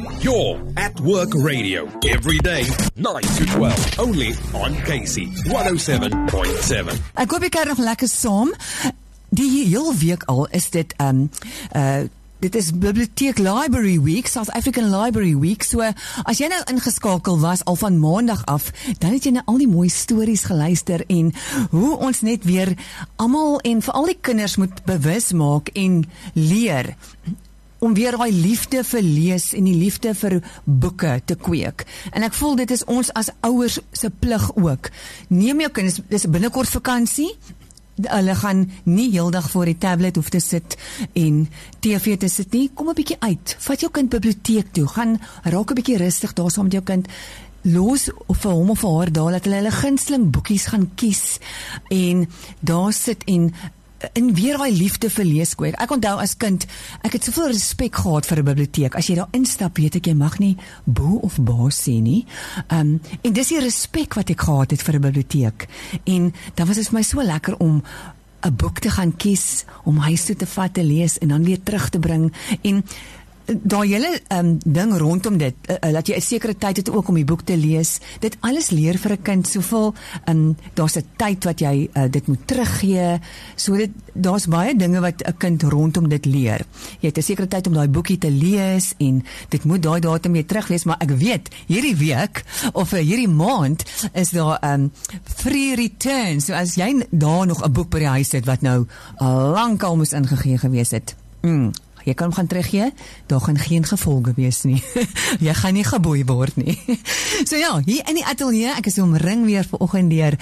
You're at Work Radio every day, 9 to 12, only on Casey 107.7. Ek hoop jy kyk nog lekker saam. Die heel week al is dit dit is Bibliotheek Library Week, South African Library Week. So as jy nou ingeskakel was al van maandag af, dan het jy nou al die mooi stories geluister en hoe ons net weer almal en veral die kinders moet bewus maak en leer om weer daai liefde vir lees en die liefde vir boeke te kweek. En ek voel dit is ons as ouers se plig ook. Neem jou kinders, dis binnekort vakansie. Hulle gaan nie heeldag voor die tablet hoef te sit en TV te sit nie. Kom 'n bietjie uit. Vat jou kind biblioteek toe. Gaan raak 'n bietjie rustig daar saam met jou kind. Los vir hom of vir haar daar dat hulle gunsteling boekies gaan kies en daar sit en weer daai liefde vir lees kweek. Ek onthou as kind, ek het soveel respek gehad vir 'n biblioteek. As jy daar instap, weet ek jy mag nie boe of baas sê nie. En dis die respek wat ek gehad het vir 'n biblioteek. En dan was dit vir my so lekker om 'n boek te gaan kies, om huis toe te vat, te lees en dan weer terug te bring. En daai hele ding rondom dit, dat jy 'n sekere tyd het ook om die boek te lees, dit alles leer vir 'n kind soveel, daar's 'n tyd wat jy dit moet teruggee, so daar's baie dinge wat 'n kind rondom dit leer. Jy het 'n sekere tyd om daai boekie te lees en dit moet daai datum weer terug wees, maar ek weet, hierdie week of hierdie maand is daar free return, so as jy daar nog 'n boek by die huis het wat nou lankal moes ingegee gewees het, jy kan hom gaan teruggee, daar gaan geen gevolge wees nie. Jy gaan nie geboei word nie. So ja, hier in die ateljee, ek is omring weer vanoggend deur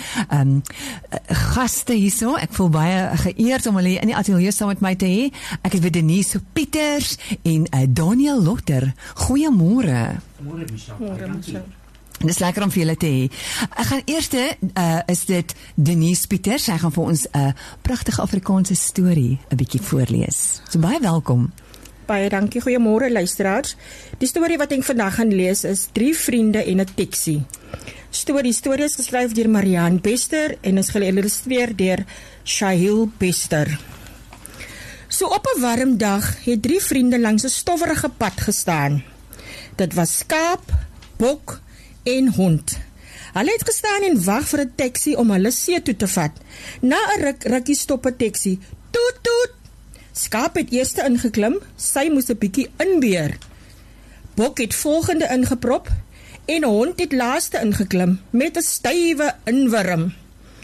gaste hierso. Ek voel baie geëerd om hulle in die ateljee saam met my te hê. Ek het weer Denise Pieters en Daniel Lotter. Goeiemôre. Môre Michelle. Môre Michelle. Dis lekker om vir julle te hê. Ek gaan eerste, is dit Denise Pieters. Sy gaan vir ons 'n pragtige Afrikaanse storie 'n bietjie voorlees. So baie welkom. Baie dankie, goeiemôre luisteraars. Die storie wat ek vandag gaan lees is 3 vriende en 'n taxi. Storie is geskryf deur Marianne Bester en is geïllustreer deur Shahil Bester. So op 'n warm dag het 3 vriende langs 'n stowwerige pad gestaan. Dit was skaap, bok en hond. Hulle het gestaan en wag vir 'n taxi om hulle see toe te vat. Na 'n rukkie stop 'n taxi. Toet toet. Skaap het eerste ingeklim, sy moes 'n bietjie inbeer. Bok het volgende ingeprop en hond het laaste ingeklim met 'n stywe inwurm.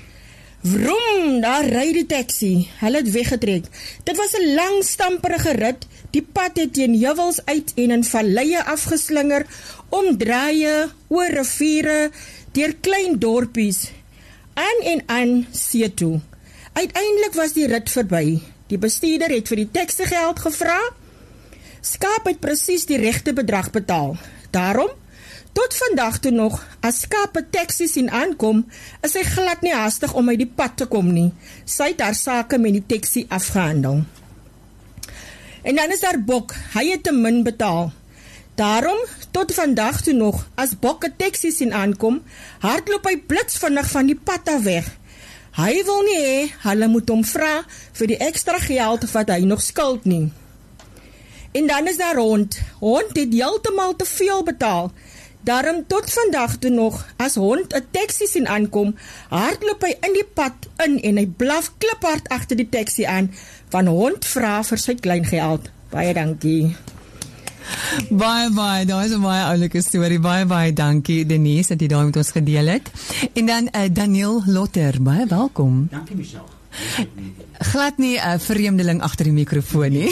Vroom, daar ry die taxi. Hulle het weggetrek. Dit was 'n lang stamperige rit. Die pad het teen heuwels uit en in valleie afgeslinger, om draaie, oor riviere, deur klein dorpies, aan see toe. Uiteindelik was die rit verby. Die bestuurder het vir die taxi geld gevra. Skaap het presies die regte bedrag betaal. Daarom, tot vandag toe nog, as Skaap 'n taxi sien aankom, is hy glad nie haastig om uit die pad te kom nie. Sy het haar sake met die taxi afgehandel. En dan is daar Bok, hy het te min betaal. Daarom, tot vandag toe nog, as Bok 'n taxi sien aankom, hardloop hy blitsvinnig van die pad af weg. Hy wil nie hê, hulle moet hom vra vir die ekstra geld wat hy nog skuld nie. En dan is daar Hond. Hond het heeltemal te veel betaal. Daarom tot vandag toe nog, as Hond 'n taxi sien aankom, hardloop hy in die pad in en hy blaf kliphard agter die taxi aan, van Hond vra vir sy kleingeld. Baie dankie. Baie, daar is 'n baie oulike storie. Baie dankie Denise dat jy daai met ons gedeel het. En dan Daniel Lotter, baie welkom. Dankie Michelle. Glad nie 'n vreemdeling agter die mikrofoon nie.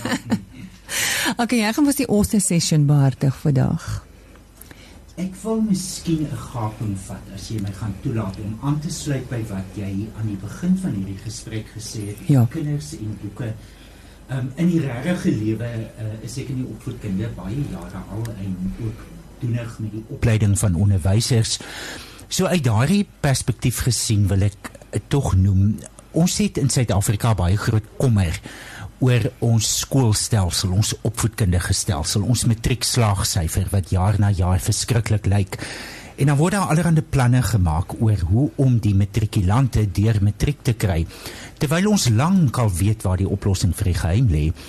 Okay, jy gaan vir die author session behartig vandag. Ek wil miskien 'n gaping vat as jy my gaan toelaat om aan te sluit by wat jy aan die begin van hierdie gesprek gesê het. Ja. Kinders en boeke. In die regte lewe is ek in die opvoedkunde baie jare al en ook doenig met die opleiding van onderwysers. So uit daardie perspektief gesien wil ek tog noem, ons het in Suid-Afrika baie groot kommer oor ons skoolstelsel, ons opvoedkundige stelsel, ons matriekslaagsyfer wat jaar na jaar verskriklik lyk. En dan word daar allerhande planne gemaak oor hoe om die matrikulante deur matriek te kry. Terwyl ons lank al weet waar die oplossing vir die geheim lê,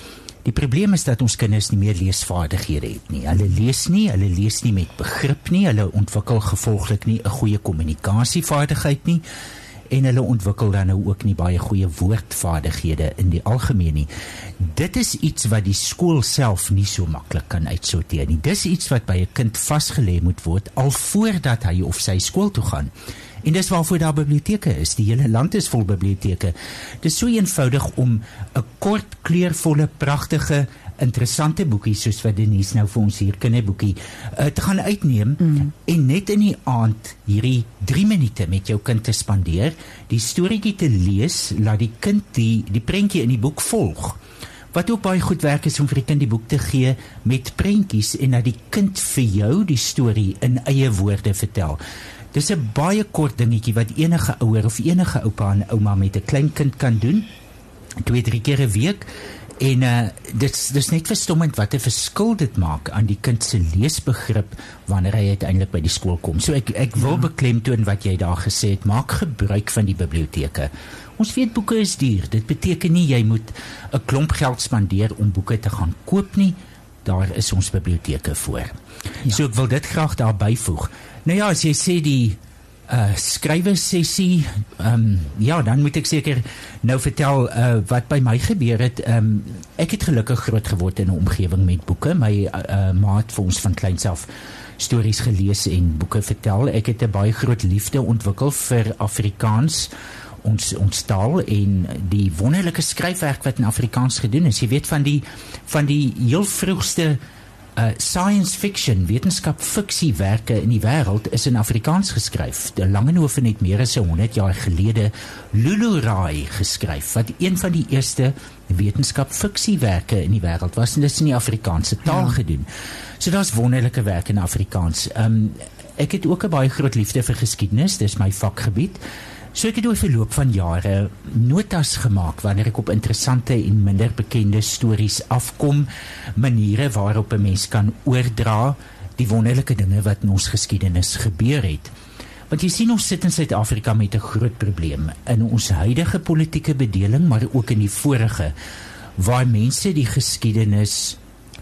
Die probleem is dat ons kinders nie meer leesvaardighede het nie. Hulle lees nie met begrip nie, hulle ontwikkel gevolglik nie 'n goeie kommunikasievaardigheid nie, en hulle ontwikkel dan nou ook nie baie goeie woordvaardighede in die algemeen nie. Dit is iets wat die skool self nie so maklik kan uitsorteer nie. Dis iets wat by 'n kind vasgelê moet word, al voordat hy of sy skool toe gaan. En dis waarvoor daar biblioteke is. Die hele land is vol biblioteke. Dis so eenvoudig om 'n kort, kleurvolle, pragtige, interessante boekie, soos wat Denise nou vir ons hier kinderboekie, te gaan uitneem en net in die aand hierdie 3 minute met jou kind te spandeer, die storieetjie te lees, laat die kind die prentjie in die boek volg. Wat ook baie goed werk is om vir die kind die boek te gee met prentjies en dat die kind vir jou die storie in eie woorde vertel. Dis 'n baie kort dingetjie wat enige ouer of enige oupa en ouma met 'n klein kind kan doen, 2-3 keer 'n week. En dis net verstommend wat 'n verskil dit maak aan die kind se leesbegrip wanneer hy uiteindelik by die skool kom. So ek wil beklemtoon wat jy daar gesê het, maak gebruik van die biblioteke. Ons weet boeke is duur. Dit beteken nie jy moet 'n klomp geld spandeer om boeke te gaan koop nie. Daar is ons biblioteke voor. So ek wil dit graag daar byvoeg. Nou ja, as jy sê die skrywersessie, dan moet ek seker nou vertel wat by my gebeur het. Ek het gelukkig groot geword in 'n omgewing met boeke. My ma het vir ons van kleins af stories gelees en boeke vertel. Ek het 'n baie groot liefde ontwikkel vir Afrikaans, ons taal en die wonderlike skryfwerk wat in Afrikaans gedoen is. Jy weet van die heel vroegste science fiction, wetenskap-fiksiewerke in die wêreld is in Afrikaans geskryf. De Langehoven het meer as 100 jaar gelede Lulu-Rai geskryf, wat een van die eerste wetenskap-fiksiewerke in die wêreld was, en dit is in die Afrikaanse taal gedoen. So daar's wonderlike werk in Afrikaans. Ek het ook 'n baie groot liefde vir geskiedenis, dis my vakgebied. So ek het oor verloop van jare notas gemaak wanneer ek op interessante en minder bekende stories afkom, maniere waarop 'n mens kan oordra die wonderlike dinge wat in ons geskiedenis gebeur het. Want jy sien, ons sit in Suid-Afrika met 'n groot probleem in ons huidige politieke bedeling, maar ook in die vorige, waar mense die geskiedenis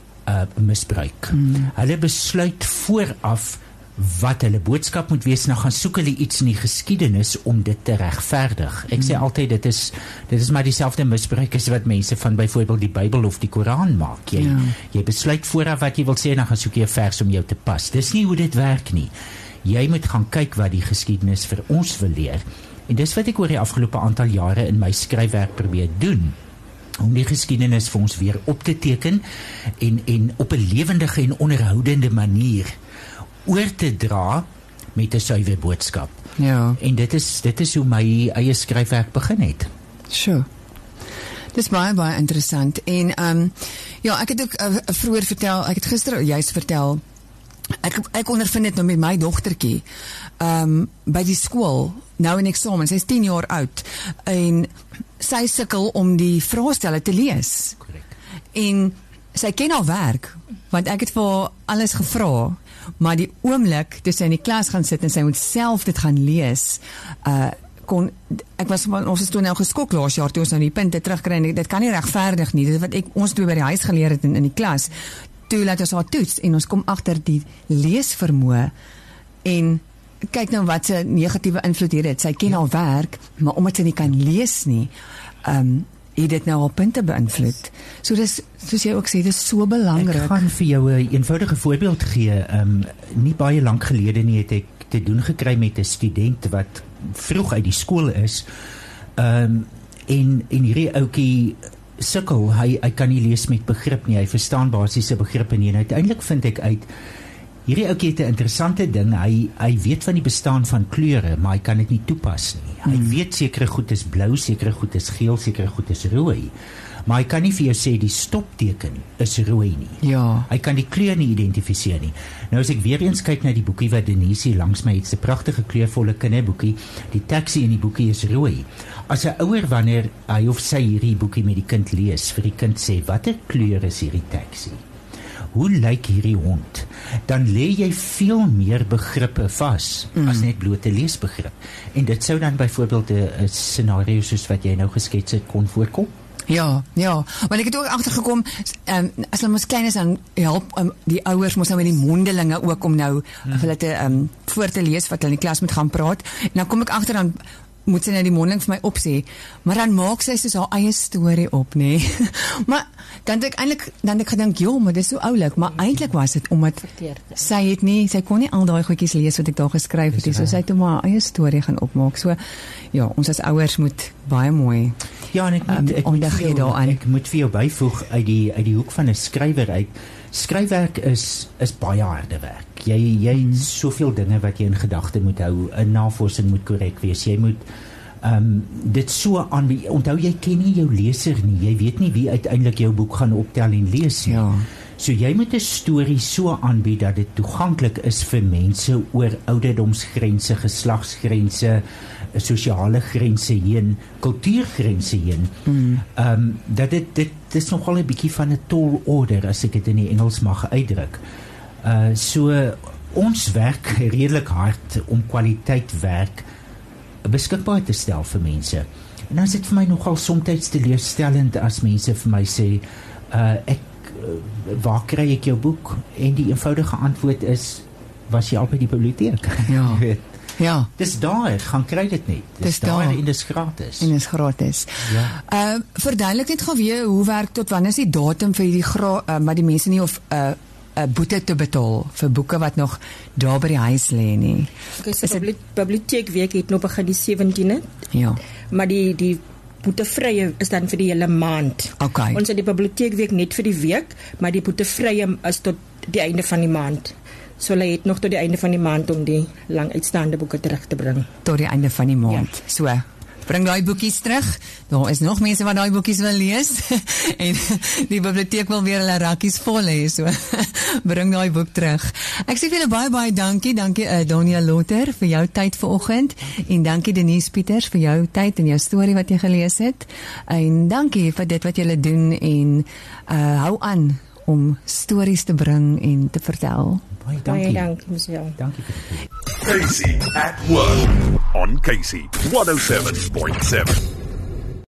misbruik. Hulle besluit vooraf wat hulle boodskap moet wees, nou gaan soek hulle iets in die geskiedenis om dit te regverdig. Ek sê altyd, dit is maar dieselfde misbruik as wat mense van byvoorbeeld die Bybel of die Koran maak. Jy besluit vooraf wat jy wil sê en dan gaan soek jy 'n vers om jou te pas. Dis nie hoe dit werk nie. Jy moet gaan kyk wat die geskiedenis vir ons wil leer. En dis wat ek oor die afgelope aantal jare in my skryfwerk probeer doen, om die geskiedenis vir ons weer op te teken en op 'n lewendige en onderhoudende manier oor te dra met 'n suiwer boodskap. Ja. En dit is hoe my eie skryfwerk begin het. Sure. Dis baie interessant. En ek het ook vroeër vertel, ek het gister juist vertel, ek ondervind dit nou met my dogtertjie by die skool, nou in eksamen, sy is 10 jaar oud, en sy sukkel om die vraestelle te lees. Correct. En sy ken haar werk, want ek het vir haar alles gevra, maar die oomblik toe sy in die klas gaan sit en sy moet self dit gaan lees, ons is toen nou geskok laas jaar toe ons nou die punte terugkry, en dit kan nie regverdig nie, dit wat ons toe by die huis geleer het in die klas, toe laat ons haar toets en ons kom agter die leesvermoë, en kyk nou wat se negatiewe invloed hier het. Sy ken haar werk, maar omdat sy nie kan lees nie, het dit nou al punte beïnvloed. So dis, soos jy ook sê, dis so belangrik. Ek gaan vir jou 'n eenvoudige voorbeeld gee. Nie baie lank gelede nie het ek te doen gekry met 'n student wat vroeg uit die skool is, en hierdie ouetjie sukkel, hy kan nie lees met begrip nie, hy verstaan basiese begrippe nie, en uiteindelik vind ek uit, hierdie ouetjie het 'n interessante ding, hy weet van die bestaan van kleure, maar hy kan dit nie toepas nie. Hy weet sekere goed is blou, sekere goed is geel, sekere goed is rooi, maar hy kan nie vir jou sê die stopteken is rooi nie. Ja. Hy kan die kleur nie identifiseer nie. Nou as ek weer eens kyk na die boekie wat Denise hier langs my het, 'n pragtige kleurvolle kinderboekie, die teksie in die boekie is rooi. As 'n ouer, wanneer hy of sy hierdie boekie met die kind lees, vir die kind sê, watter kleur is hierdie teksie? Hoe lyk hierdie hond? Dan lê jy veel meer begrippe vas as net blote leesbegrip. En dit sou dan byvoorbeeld 'n scenario soos wat jy nou geskets het kon voorkom. Ja, want ek het ook agtergekom, as hulle mos klein is, dan help die ouers mos nou met die mondelinge ook om nou of hulle te voor te lees wat hulle in die klas moet gaan praat. En dan kom ek agter, dan moet sy nou die mondeling vir my opsê, maar dan maak sy soos haar eie storie op, nee. Maar dan het ek gedink, joh, maar dit is so oulik, maar eintlik was dit omdat sy kon nie al daai goedjies lees wat ek daar geskryf het, so sy het hom haar eie storie gaan opmaak. So ja, ons as ouers moet baie mooi en ek moet vir jou byvoeg uit die hoek van 'n skrywer uit. Skryfwerk is baie harde werk. Jy het soveel dinge wat jy in gedagte moet hou. 'n Navorsing moet korrek wees. Jy moet dit so aanbied. Onthou, jy ken nie jou leser nie. Jy weet nie wie uiteindelik jou boek gaan optel en lees nie. Ja. So jy moet 'n storie so aanbied dat dit toeganklik is vir mense oor ouderdomsgrense, geslagsgrense, sosiale grense heen, kultuurgrense heen. Dat dit is nogal 'n bietjie van 'n tall order, as ek dit in die Engels mag uitdruk. So ons werk redelik hard om kwaliteitwerk beskikbaar te stel vir mense. En dan is dit vir my nogal soms teleurstellend as mense vir my sê, waar kry ek jou boek? En die eenvoudige antwoord is, was jy al by die biblioteek? Ja. Ja. Dis daar, gaan kry dit net. Dis daar en dis gratis. En dis gratis. Ja. Verduidelik net gou weer, hoe werk tot wanneer is die datum vir die maar die mense nie of boete te betaal vir boeke wat nog daar by die huis lê nie. Okay, so biblioteekweek het nou begin die 17de. Ja. Maar die boetevrye is dan vir die hele maand. Okay. Ons het die biblioteekweek net vir die week, maar die boetevrye is tot die einde van die maand. So hulle het nog tot die einde van die maand om die lang uitstaande boeke terug te bring. Tot die einde van die maand. Ja. So, bring daai boekies terug. Daar is nog mense wat daai boekies wil lees. En die biblioteek wil weer hulle rakkies vol hê. So, bring daai boek terug. Ek sê vir julle baie dankie. Dankie Daniel Lotter vir jou tyd vanoggend. En dankie Denise Pieters vir jou tyd en jou storie wat jy gelees het. En dankie vir dit wat julle doen en hou aan om stories te bring en te vertel. Baie dankie. Baie dankie, Michelle. Dankie vir dit. Casey at Work on Casey 107.7.